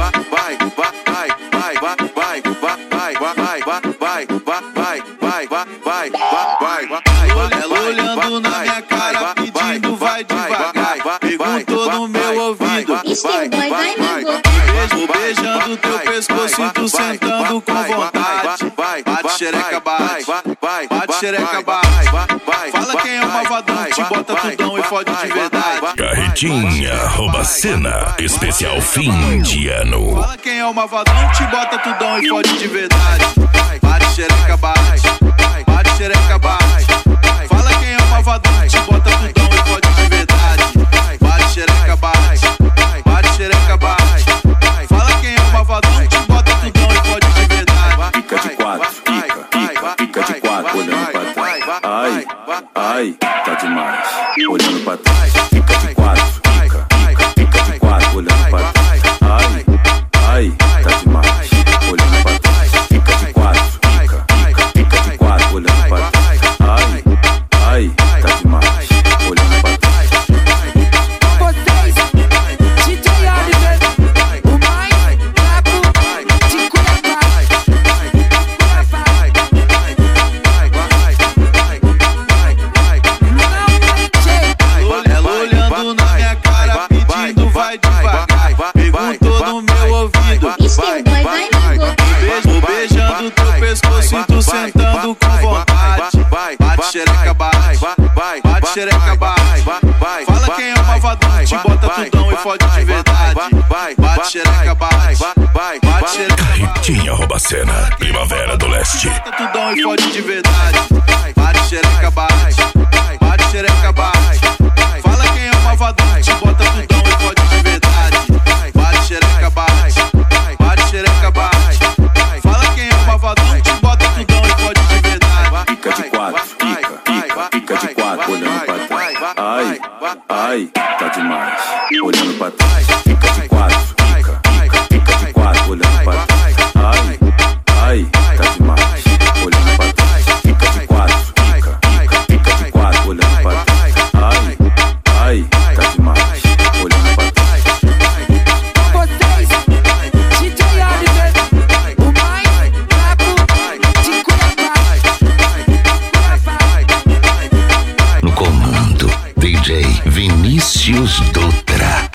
Olhando na minha cara, pedindo vai devagar. Perguntou no meu ouvido, beijando teu pescoço e tu sentando com vontade. Bate xereca, bate, bate xereca, bate. Fala quem é o malvadão, te bota tudão e fode de verdade. Carretinha Robacena, especial fim de ano. Fala quem é o malvadão, te bota tudão e fode de verdade. Bate xereca, bate, bate xereca, bate. Fala quem é o malvadão, te bota tudão e fode de verdade. Bate xereca, bate, bate xereca, bate. Fala quem é o malvadão, te bota tudão e fode de verdade. Fica de quatro, fica de quatro, olhando pra trás. Ai, ai, tá demais, olhando pra trás. Fica de quatro, fica de quatro, olhando pra trás. Ai, ai, tá demais, olhando pra trás. Fica de quatro, fica de quatro, olhando pra trás. Ai, ai, tá demais, olhando pra trás. Vocês, DJ Oliver, o mais brabo de Cuiabá. Ela olhando na minha cara, pedindo vai devagar. Perguntou no meu ouvido, beijando teu pescoço e tu sentando com vontade. Bate xereca, bate, bate xereca, bate. Fala quem é o malvadão, te bota tudão e fode de verdade. Bate xereca, bate, bate xereca, Carretinha Robacena, Primavera do Leste. bota tudão e fode de verdade. Bate xereca, bate, bate xereca, bate. Fala quem é o malvadão, te bota tudão e fode de verdade. Bate xereca, bate, bate xereca, bate. Fala quem é o malvadão, te bota tudão e fode de verdade. Fica de quatro, fica de quatro, olhando pra trás. Ai, ai, tá demais, olhando pra trás. Fica de quatro, fica de quatro, olhando pra trás. Ai, ai, tá demais,